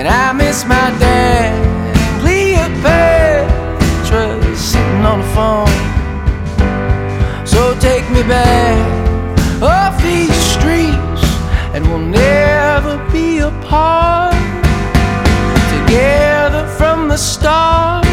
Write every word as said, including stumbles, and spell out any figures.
I miss my dad. Cleopatra sitting on the phone. So take me back off these streets, and we'll never be apart. Together from the start.